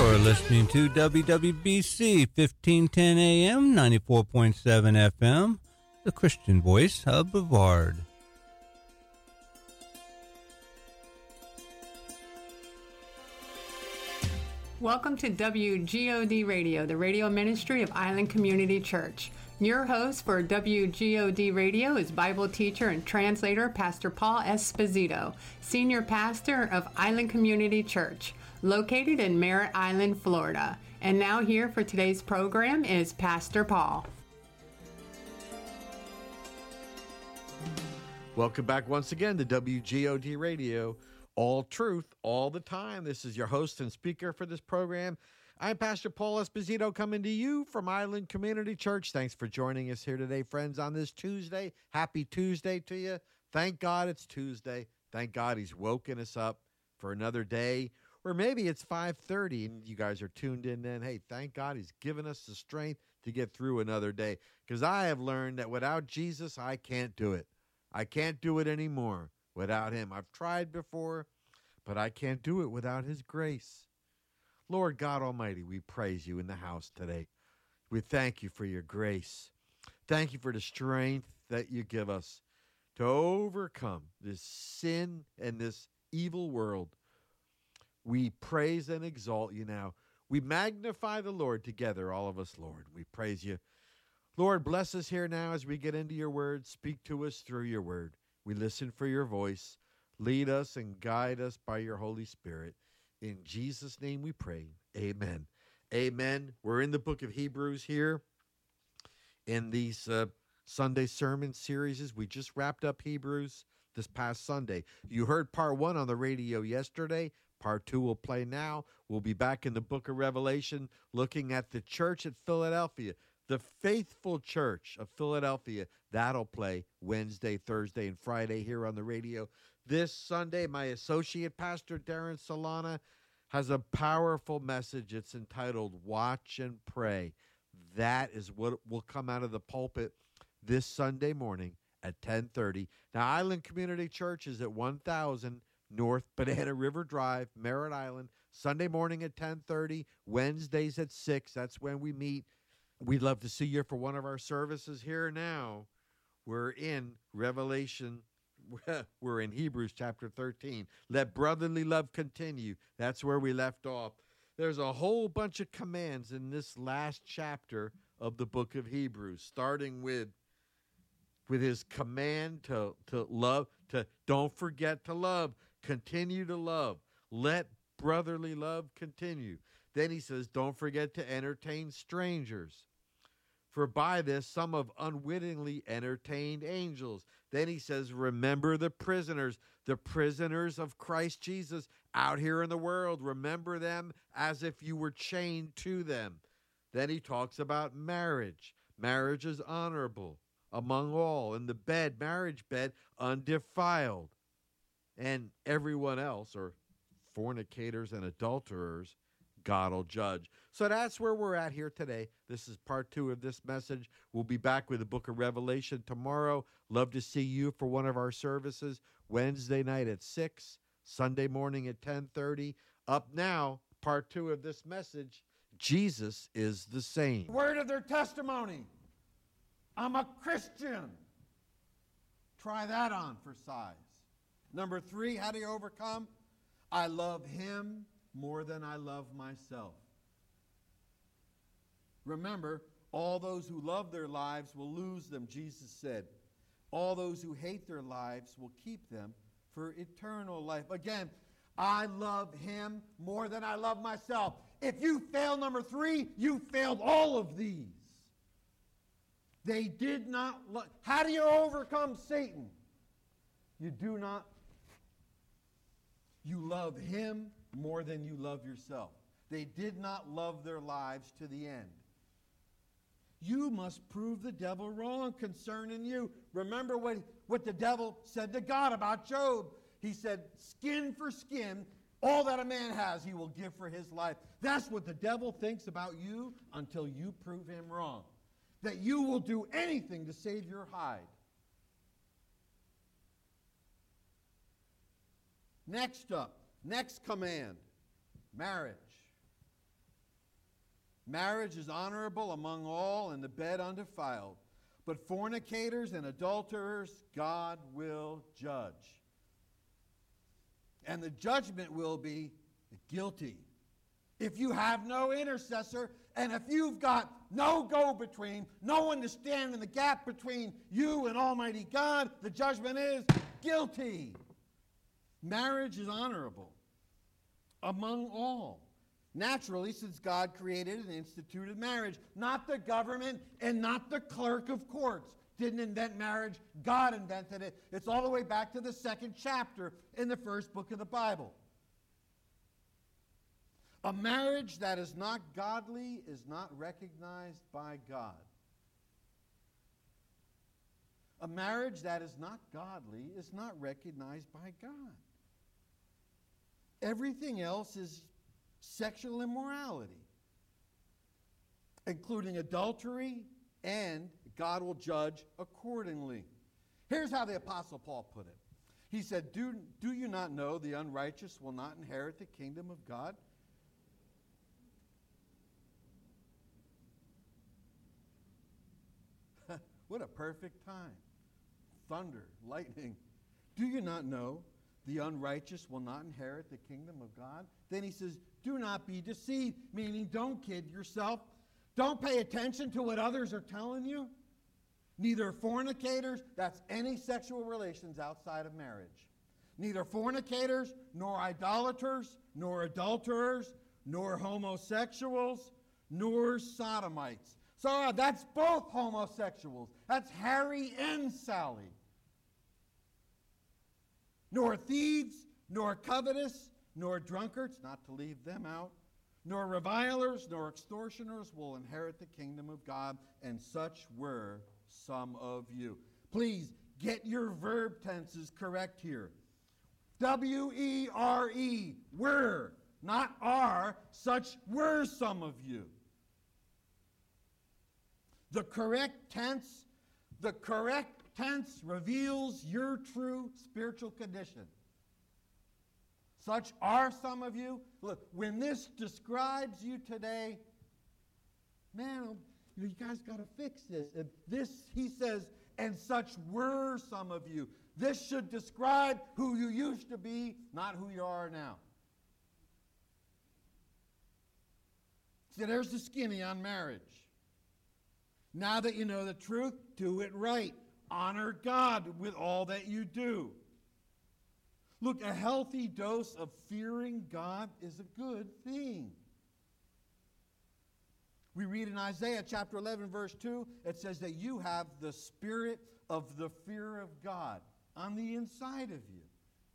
You're listening to WWBC 1510 AM, 94.7 FM, the Christian voice of Brevard. Welcome to WGOD Radio, the radio ministry of Island Community Church. Your host for WGOD Radio is Bible teacher and translator Pastor Paul Esposito, senior pastor of Island Community Church, located in Merritt Island, Florida. And now here for today's program is Pastor Paul. Welcome back once again to WGOD Radio. All truth, all the time. This is your host and speaker for this program. I'm Pastor Paul Esposito coming to you from Island Community Church. Thanks for joining us here today, friends, on this Tuesday. Happy Tuesday to you. Thank God it's Tuesday. Thank God he's woken us up for another day. Or maybe it's 5:30 and you guys are tuned in then. Hey, thank God he's given us the strength to get through another day. Because I have learned that without Jesus, I can't do it. I can't do it anymore without him. I've tried before, but I can't do it without his grace. Lord God Almighty, we praise you in the house today. We thank you for your grace. Thank you for the strength that you give us to overcome this sin and this evil world. We praise and exalt you now. We magnify the Lord together, all of us, Lord. We praise you. Lord, bless us here now as we get into your word. Speak to us through your word. We listen for your voice. Lead us and guide us by your Holy Spirit. In Jesus' name we pray. Amen. Amen. We're in the book of Hebrews here in these Sunday sermon series. We just wrapped up Hebrews this past Sunday. You heard part 1 on the radio yesterday. Part 2 will play now. We'll be back in the book of Revelation looking at the church at Philadelphia, the faithful church of Philadelphia. That'll play Wednesday, Thursday, and Friday here on the radio. This Sunday, my associate pastor, Darren Solana, has a powerful message. It's entitled Watch and Pray. That is what will come out of the pulpit this Sunday morning at 10:30. Now, Island Community Church is at 1000 North Banana River Drive, Merritt Island, Sunday morning at 10:30, Wednesdays at 6. That's when we meet. We'd love to see you for one of our services here now. We're in Revelation. We're in Hebrews chapter 13. Let brotherly love continue. That's where we left off. There's a whole bunch of commands in this last chapter of the book of Hebrews, starting with his command to love, to don't forget to love, continue to love. Let brotherly love continue. Then he says, don't forget to entertain strangers. For by this some have unwittingly entertained angels. Then he says, remember the prisoners of Christ Jesus out here in the world. Remember them as if you were chained to them. Then he talks about marriage. Marriage is honorable among all. And the bed, marriage bed, undefiled. And everyone else, or fornicators and adulterers, God will judge. So that's where we're at here today. This is part 2 of this message. We'll be back with the book of Revelation tomorrow. Love to see you for one of our services. Wednesday night at 6, Sunday morning at 10:30. Up now, part 2 of this message. Jesus is the same. Word of their testimony. I'm a Christian. Try that on for size. Number 3, how do you overcome? I love him more than I love myself. Remember, all those who love their lives will lose them, Jesus said. All those who hate their lives will keep them for eternal life. Again, I love him more than I love myself. If you fail number 3, you failed all of these. They did not love. How do you overcome Satan? You do not. You love him more than you love yourself. They did not love their lives to the end. You must prove the devil wrong concerning you. Remember what the devil said to God about Job. He said, skin for skin, all that a man has, he will give for his life. That's what the devil thinks about you until you prove him wrong. That you will do anything to save your hide. Next up, next command, marriage. Marriage is honorable among all, and the bed undefiled. But fornicators and adulterers God will judge. And the judgment will be guilty. If you have no intercessor, and if you've got no go-between, no one to stand in the gap between you and Almighty God, the judgment is guilty. Marriage is honorable among all. Naturally, since God created and instituted marriage, not the government and not the clerk of courts didn't invent marriage. God invented it. It's all the way back to the 2nd chapter in the 1st book of the Bible. A marriage that is not godly is not recognized by God. A marriage that is not godly is not recognized by God. Everything else is sexual immorality, including adultery, and God will judge accordingly. Here's how the Apostle Paul put it. He said, do you not know the unrighteous will not inherit the kingdom of God? What a perfect time. Thunder, lightning. Do you not know the unrighteous will not inherit the kingdom of God? Then he says, do not be deceived, meaning don't kid yourself. Don't pay attention to what others are telling you. Neither fornicators, that's any sexual relations outside of marriage. Neither fornicators, nor idolaters, nor adulterers, nor homosexuals, nor sodomites. So that's both homosexuals. That's Harry and Sally. Nor thieves, nor covetous, nor drunkards, not to leave them out, nor revilers, nor extortioners will inherit the kingdom of God, and such were some of you. Please get your verb tenses correct here. W-E-R-E, were, not are, such were some of you. The correct tense reveals your true spiritual condition. Such are some of you. Look, when this describes you today, man, you guys got to fix this. And this, he says, and such were some of you. This should describe who you used to be, not who you are now. So there's the skinny on marriage. Now that you know the truth, do it right. Honor God with all that you do. Look, a healthy dose of fearing God is a good thing. We read in Isaiah chapter 11, verse 2, it says that you have the spirit of the fear of God on the inside of you.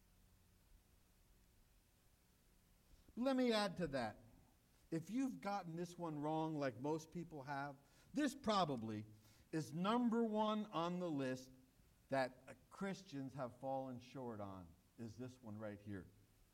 Let me add to that. If you've gotten this one wrong, like most people have, this probably is number one on the list that Christians have fallen short on, is this one right here.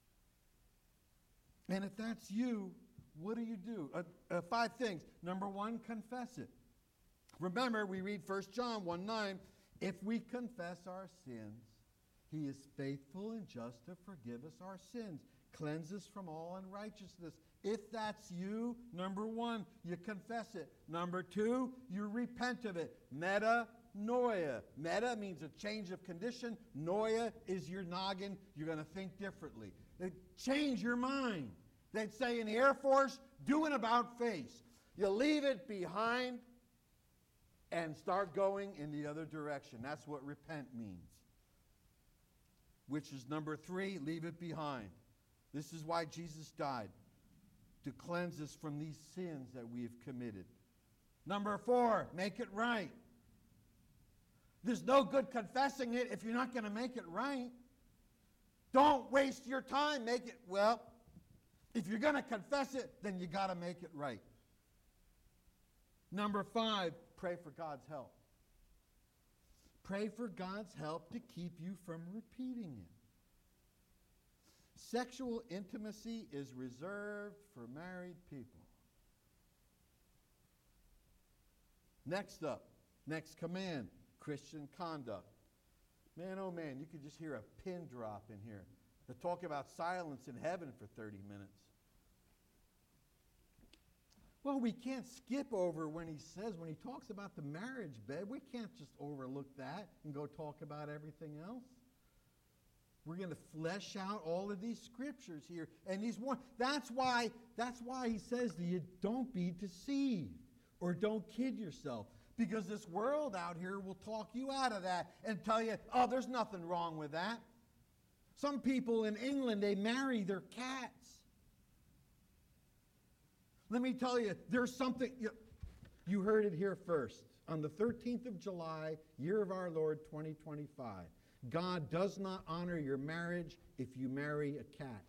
And if that's you, what do? 5 things. Number 1, confess it. Remember, we read 1 John 1:9, if we confess our sins, he is faithful and just to forgive us our sins, cleanse us from all unrighteousness. If that's you, number 1, you confess it. Number 2, you repent of it. Metanoia. Meta means a change of condition. Noia is your noggin. You're going to think differently. Change your mind. They'd say in the Air Force, do an about face. You leave it behind and start going in the other direction. That's what repent means. Which is number 3, leave it behind. This is why Jesus died, to cleanse us from these sins that we have committed. Number 4, make it right. There's no good confessing it if you're not going to make it right. Don't waste your time. Make it, well, if you're going to confess it, then you got to make it right. Number 5, pray for God's help. Pray for God's help to keep you from repeating it. Sexual intimacy is reserved for married people. Next up, next command, Christian conduct. Man, oh man, you could just hear a pin drop in here. To talk about silence in heaven for 30 minutes. Well, we can't skip over when he talks about the marriage bed, we can't just overlook that and go talk about everything else. We're going to flesh out all of these scriptures here. And that's why he says to you, don't be deceived or don't kid yourself. Because this world out here will talk you out of that and tell you, oh, there's nothing wrong with that. Some people in England, they marry their cats. Let me tell you, there's something, you heard it here first. On the 13th of July, year of our Lord 2025, God does not honor your marriage if you marry a cat.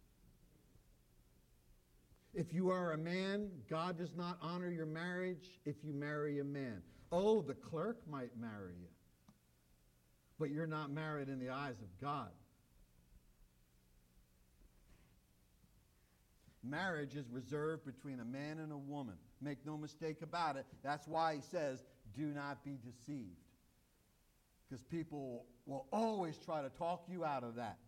If you are a man, God does not honor your marriage if you marry a man. Oh, the clerk might marry you, but you're not married in the eyes of God. Marriage is reserved between a man and a woman. Make no mistake about it. That's why he says, do not be deceived. Because people will always try to talk you out of that.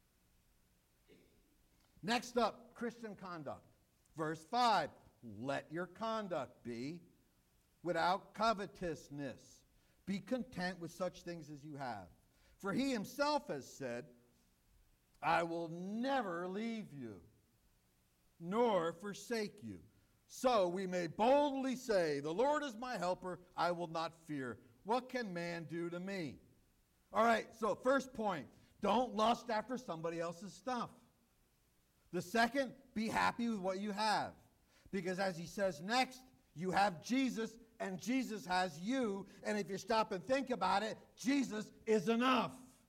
Next up, Christian conduct. Verse 5, let your conduct be without covetousness. Be content with such things as you have. For he himself has said, I will never leave you, nor forsake you. So we may boldly say, the Lord is my helper, I will not fear. What can man do to me? All right, so first point, don't lust after somebody else's stuff. The second, be happy with what you have. Because as he says next, you have Jesus and Jesus has you. And if you stop and think about it, Jesus is enough.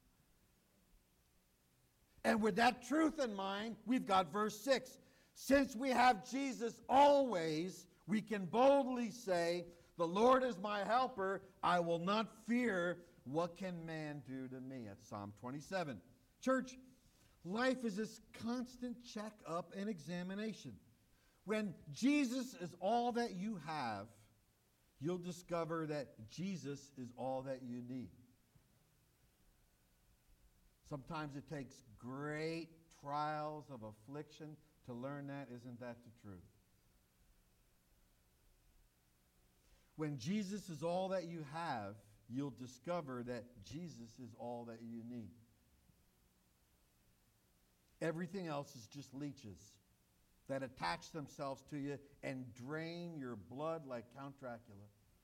And with that truth in mind, we've got verse 6. Since we have Jesus always, we can boldly say, the Lord is my helper, I will not fear. What can man do to me? That's Psalm 27. Church, life is this constant check-up and examination. When Jesus is all that you have, you'll discover that Jesus is all that you need. Sometimes it takes great trials of affliction to learn that. Isn't that the truth? When Jesus is all that you have, you'll discover that Jesus is all that you need. Everything else is just leeches that attach themselves to you and drain your blood like Count Dracula.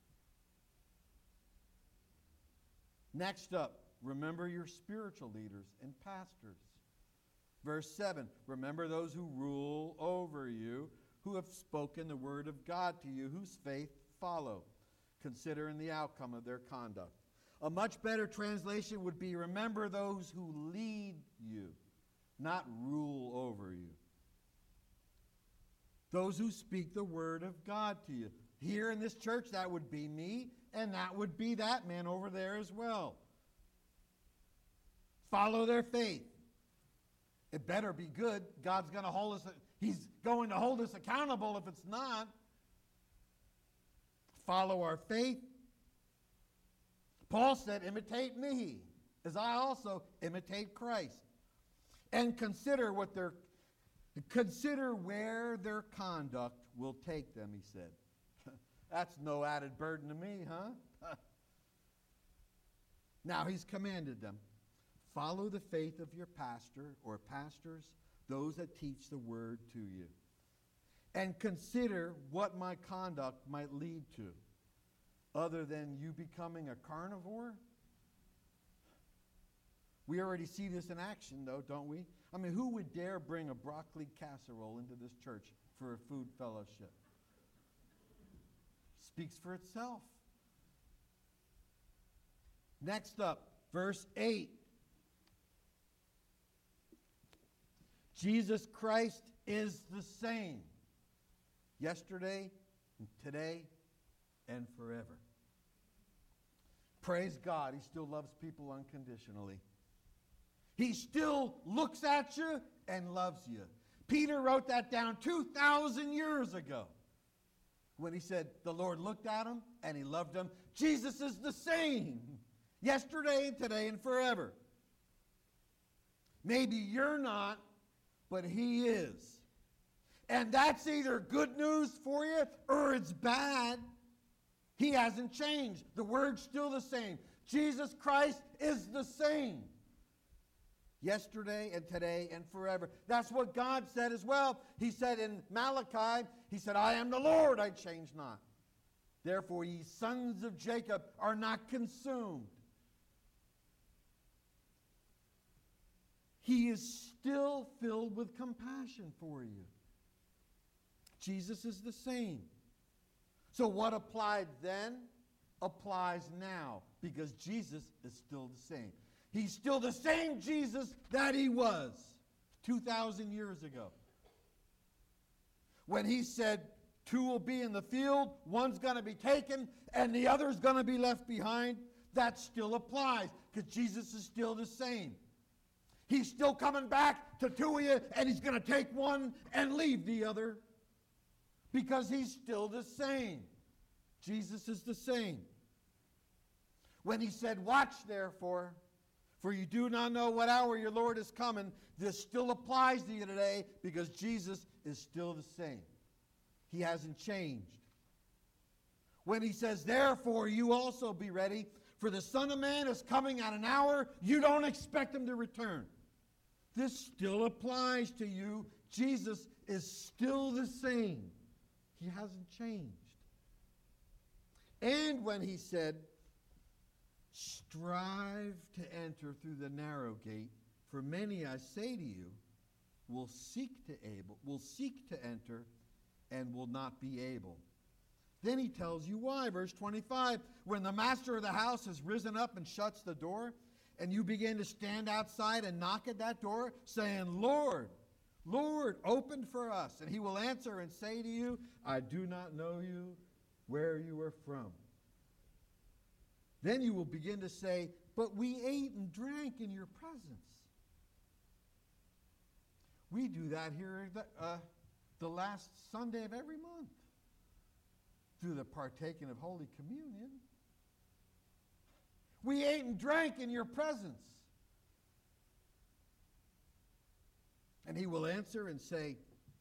Next up, remember your spiritual leaders and pastors. Verse 7, remember those who rule over you, who have spoken the word of God to you, whose faith follow, considering the outcome of their conduct. A much better translation would be, remember those who lead you, not rule over you. Those who speak the word of God to you. Here in this church, that would be me, and that would be that man over there as well. Follow their faith. It better be good. God's going to hold us, he's going to hold us accountable if it's not. Follow our faith. Paul said, imitate me, as I also imitate Christ. And consider where their conduct will take them, he said. That's no added burden to me, huh? Now he's commanded them, follow the faith of your pastor or pastors, those that teach the word to you. And consider what my conduct might lead to, other than you becoming a carnivore. We already see this in action, though, don't we? I mean, who would dare bring a broccoli casserole into this church for a food fellowship? Speaks for itself. Next up, verse 8. Jesus Christ is the same yesterday, and today, and forever. Praise God, he still loves people unconditionally. He still looks at you and loves you. Peter wrote that down 2,000 years ago when he said the Lord looked at him and he loved him. Jesus is the same yesterday, today, and forever. Maybe you're not, but he is. And that's either good news for you or it's bad. He hasn't changed. The word's still the same. Jesus Christ is the same. Yesterday and today and forever. That's what God said as well. He said in Malachi, he said, I am the Lord, I change not. Therefore, ye sons of Jacob are not consumed. He is still filled with compassion for you. Jesus is the same. So what applied then applies now, because Jesus is still the same. He's still the same Jesus that he was 2,000 years ago. When he said, two will be in the field, one's going to be taken, and the other's going to be left behind, that still applies, because Jesus is still the same. He's still coming back to two of you, and he's going to take one and leave the other, because he's still the same. Jesus is the same. When he said, watch therefore, for you do not know what hour your Lord is coming, this still applies to you today, because Jesus is still the same. He hasn't changed. When he says, therefore, you also be ready, for the Son of Man is coming at an hour you don't expect him to return. This still applies to you. Jesus is still the same. He hasn't changed. And when he said, strive to enter through the narrow gate, for many, I say to you, will seek to enter and will not be able. Then he tells you why. Verse 25, when the master of the house has risen up and shuts the door, and you begin to stand outside and knock at that door, saying, Lord, Lord, open for us. And he will answer and say to you, I do not know you, where you are from. Then you will begin to say, but we ate and drank in your presence. We do that here the last Sunday of every month through the partaking of Holy Communion. We ate and drank in your presence. And he will answer and say,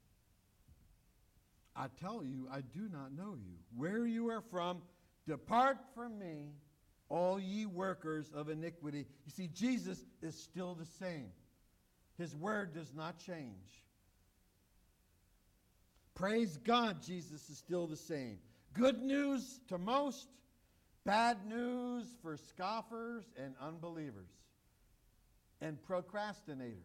I tell you, I do not know you. Where you are from, depart from me, all ye workers of iniquity. You see, Jesus is still the same. His word does not change. Praise God, Jesus is still the same. Good news to most, bad news for scoffers and unbelievers and procrastinators.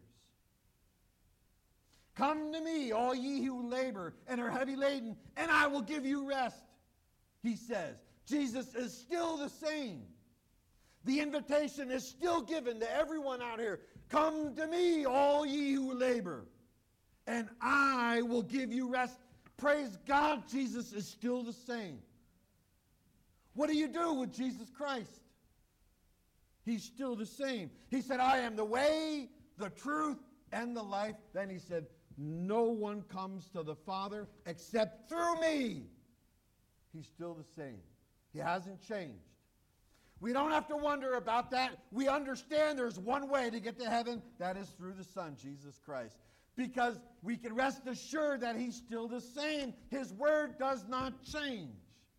Come to me, all ye who labor and are heavy laden, and I will give you rest, he says. Jesus is still the same. The invitation is still given to everyone out here. Come to me, all ye who labor, and I will give you rest. Praise God, Jesus is still the same. What do you do with Jesus Christ? He's still the same. He said, I am the way, the truth, and the life. Then he said, no one comes to the Father except through me. He's still the same. He hasn't changed. We don't have to wonder about that. We understand there's one way to get to heaven. That is through the Son, Jesus Christ. Because we can rest assured that he's still the same. His word does not change.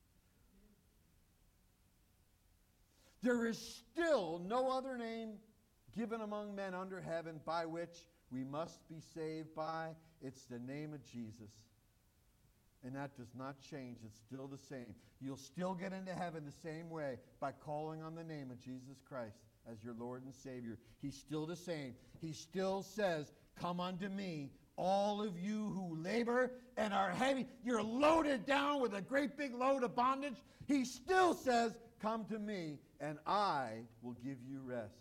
There is still no other name given among men under heaven by which we must be saved by. It's the name of Jesus. And that does not change. It's still the same. You'll still get into heaven the same way by calling on the name of Jesus Christ as your Lord and Savior. He's still the same. He still says, come unto me, all of you who labor and are heavy. You're loaded down with a great big load of bondage. He still says, come to me, and I will give you rest.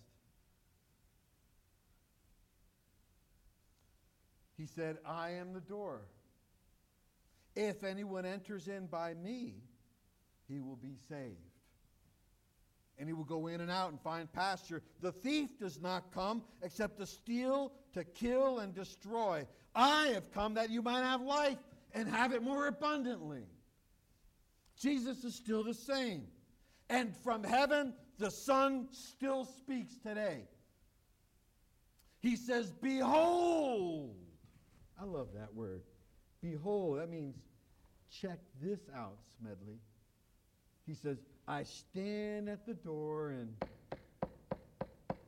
He said, I am the door. If anyone enters in by me, he will be saved. And he will go in and out and find pasture. The thief does not come except to steal, to kill, and destroy. I have come that you might have life and have it more abundantly. Jesus is still the same. And from heaven, the Son still speaks today. He says, behold. I love that word. Behold, that means check this out, Smedley. He says, I stand at the door and knock.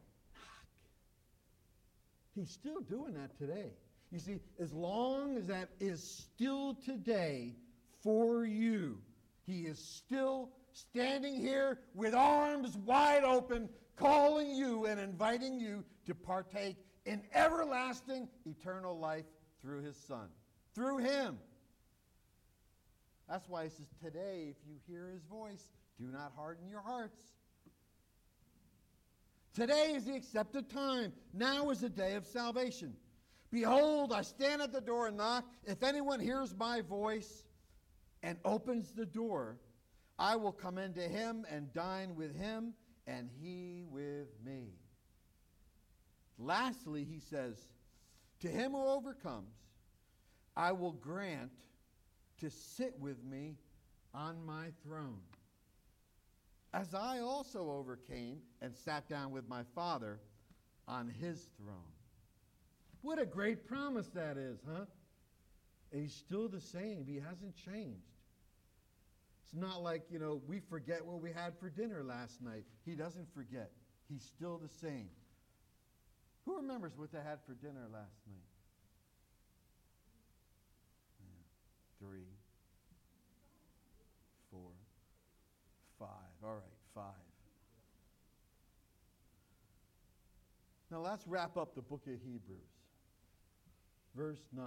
He's still doing that today. You see, as long as that is still today for you, he is still standing here with arms wide open, calling you and inviting you to partake in everlasting, eternal life through his Son. Through him. That's why he says, today, if you hear his voice, do not harden your hearts. Today is the accepted time. Now is the day of salvation. Behold, I stand at the door and knock. If anyone hears my voice and opens the door, I will come into him and dine with him, and he with me. Lastly, he says, to him who overcomes, I will grant to sit with me on my throne, as I also overcame and sat down with my Father on his throne. What a great promise that is, huh? And he's still the same. He hasn't changed. It's not like, we forget what we had for dinner last night. He doesn't forget. He's still the same. Who remembers what they had for dinner last night? 3, 4, 5. All right, 5. Now let's wrap up the book of Hebrews. Verse 9.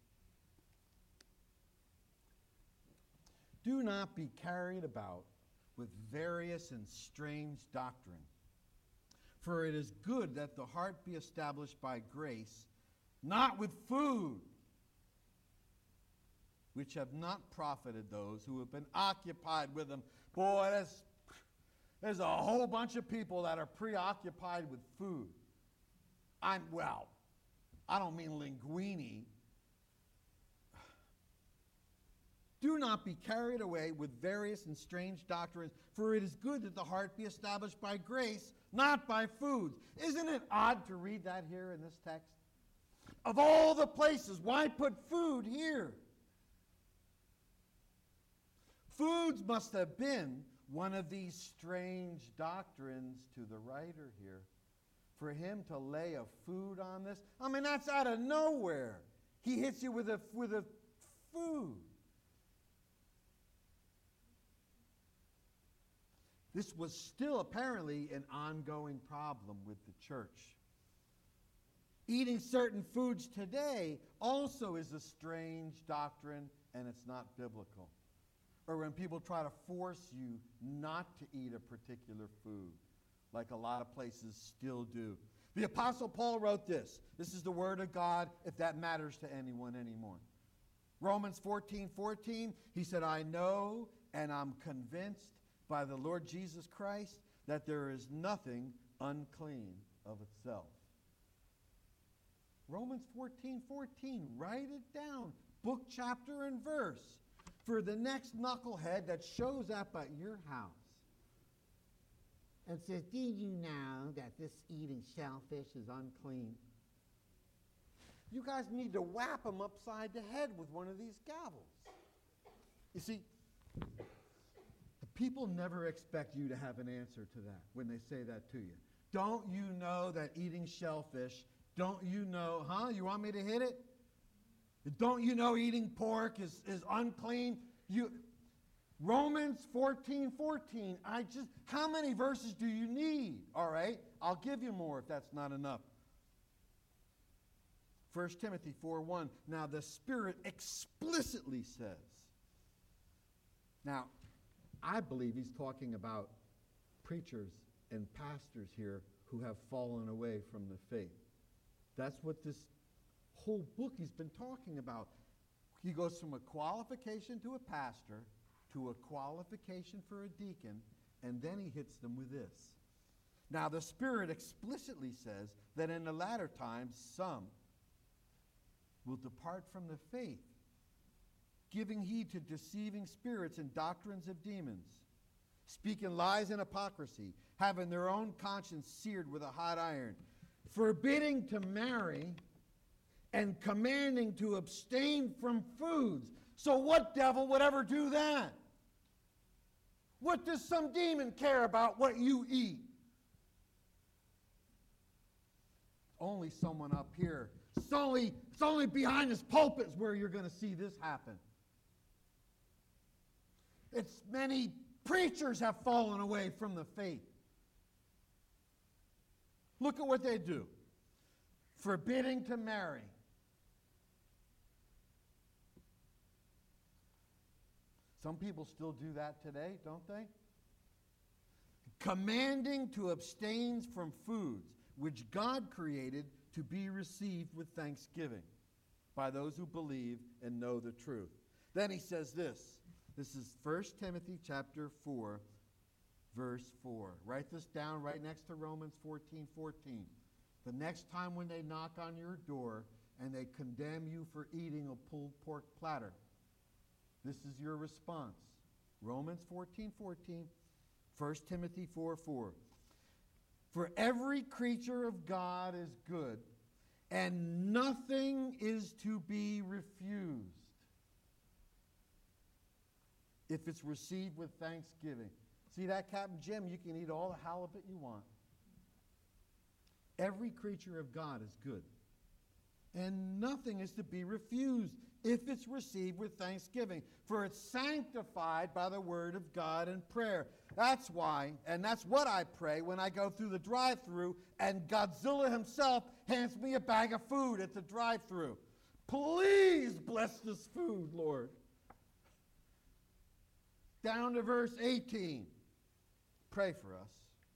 Do not be carried about with various and strange doctrine, for it is good that the heart be established by grace, not with food, which have not profited those who have been occupied with them. Boy, there's a whole bunch of people that are preoccupied with food. I don't mean linguine. Do not be carried away with various and strange doctrines, for it is good that the heart be established by grace, not by foods. Isn't it odd to read that here in this text? Of all the places, why put food here? Foods must have been one of these strange doctrines to the writer here. For him to lay a food on this, that's out of nowhere. He hits you with a food. This was still apparently an ongoing problem with the church. Eating certain foods today also is a strange doctrine, and it's not biblical. Or when people try to force you not to eat a particular food, like a lot of places still do. The Apostle Paul wrote this. This is the Word of God, if that matters to anyone anymore. Romans 14:14, he said, I know and I'm convinced by the Lord Jesus Christ that there is nothing unclean of itself. Romans 14:14, write it down, book, chapter, and verse, for the next knucklehead that shows up at your house and says, do you know that this eating shellfish is unclean? You guys need to whap them upside the head with one of these gavels. You see, the people never expect you to have an answer to that when they say that to you. Don't you know that eating shellfish, don't you know, you want me to hit it? Don't you know eating pork is unclean? Romans 14:14. How many verses do you need? All right, I'll give you more if that's not enough. 1 Timothy 4:1. Now the Spirit explicitly says. Now, I believe he's talking about preachers and pastors here who have fallen away from the faith. That's what this whole book he's been talking about. He goes from a qualification to a pastor to a qualification for a deacon, and then he hits them with this. Now the Spirit explicitly says that in the latter times some will depart from the faith, giving heed to deceiving spirits and doctrines of demons, speaking lies and hypocrisy, having their own conscience seared with a hot iron, forbidding to marry, and commanding to abstain from foods. So what devil would ever do that? What does some demon care about what you eat? Only someone up here. It's only behind this pulpit where you're going to see this happen. It's many preachers have fallen away from the faith. Look at what they do. Forbidding to marry. Some people still do that today, don't they? Commanding to abstain from foods which God created to be received with thanksgiving by those who believe and know the truth. Then he says this. This is 1 Timothy chapter 4, verse 4. Write this down right next to Romans 14:14. The next time when they knock on your door and they condemn you for eating a pulled pork platter, this is your response. Romans 14:14, 1 Timothy 4:4. For every creature of God is good, and nothing is to be refused if it's received with thanksgiving. See that, Captain Jim? You can eat all the halibut you want. Every creature of God is good, and nothing is to be refused if it's received with thanksgiving, for it's sanctified by the word of God and prayer. That's why, and that's what I pray when I go through the drive-thru and Godzilla himself hands me a bag of food at the drive-thru. Please bless this food, Lord. Down to verse 18. Pray for us.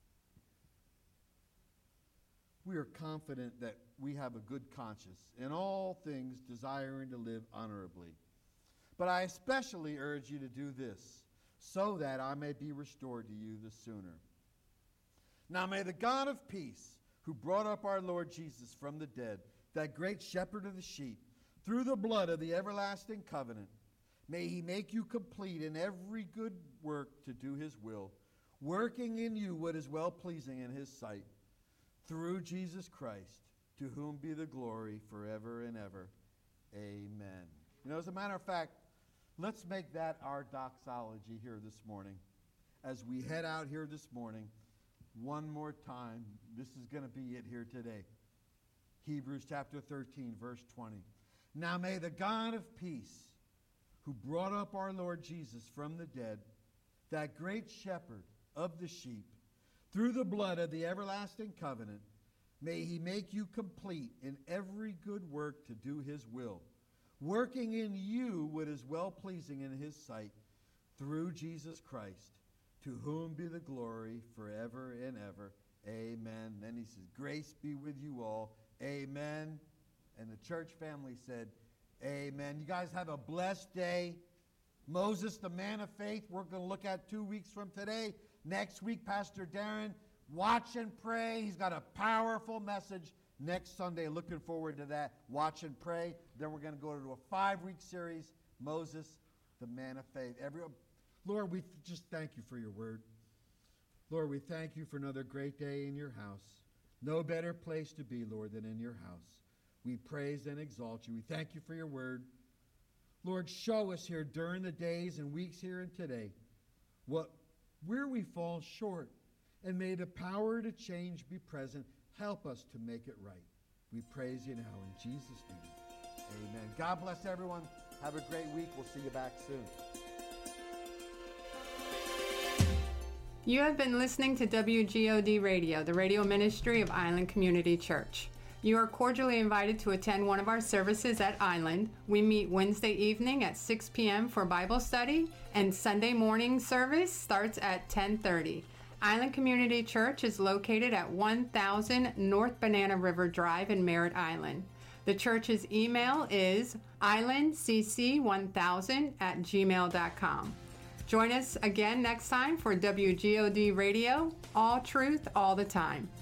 We are confident that we have a good conscience, in all things desiring to live honorably. But I especially urge you to do this, so that I may be restored to you the sooner. Now may the God of peace, who brought up our Lord Jesus from the dead, that great shepherd of the sheep, through the blood of the everlasting covenant, may he make you complete in every good work to do his will, working in you what is well-pleasing in his sight, through Jesus Christ, to whom be the glory forever and ever. Amen. You know, as a matter of fact, let's make that our doxology here this morning. As we head out here this morning, one more time, this is going to be it here today. Hebrews chapter 13, verse 20. Now may the God of peace, who brought up our Lord Jesus from the dead, that great shepherd of the sheep, through the blood of the everlasting covenant, may he make you complete in every good work to do his will, working in you what is well-pleasing in his sight, through Jesus Christ, to whom be the glory forever and ever. Amen. Then he says, grace be with you all. Amen. And the church family said, amen. You guys have a blessed day. Moses, the man of faith, we're going to look at 2 weeks from today. Next week, Pastor Darren, watch and pray. He's got a powerful message next Sunday. Looking forward to that. Watch and pray. Then we're going to go to a 5-week series, Moses, the man of faith. Lord, we just thank you for your word. Lord, we thank you for another great day in your house. No better place to be, Lord, than in your house. We praise and exalt you. We thank you for your word. Lord, show us here during the days and weeks here and today where we fall short, and may the power to change be present. Help us to make it right. We praise you now in Jesus' name. Amen. God bless everyone. Have a great week. We'll see you back soon. You have been listening to WGOD Radio, the radio ministry of Island Community Church. You are cordially invited to attend one of our services at Island. We meet Wednesday evening at 6 p.m. for Bible study, and Sunday morning service starts at 10:30. Island Community Church is located at 1000 North Banana River Drive in Merritt Island. The church's email is islandcc1000@gmail.com. Join us again next time for WGOD Radio, all truth, all the time.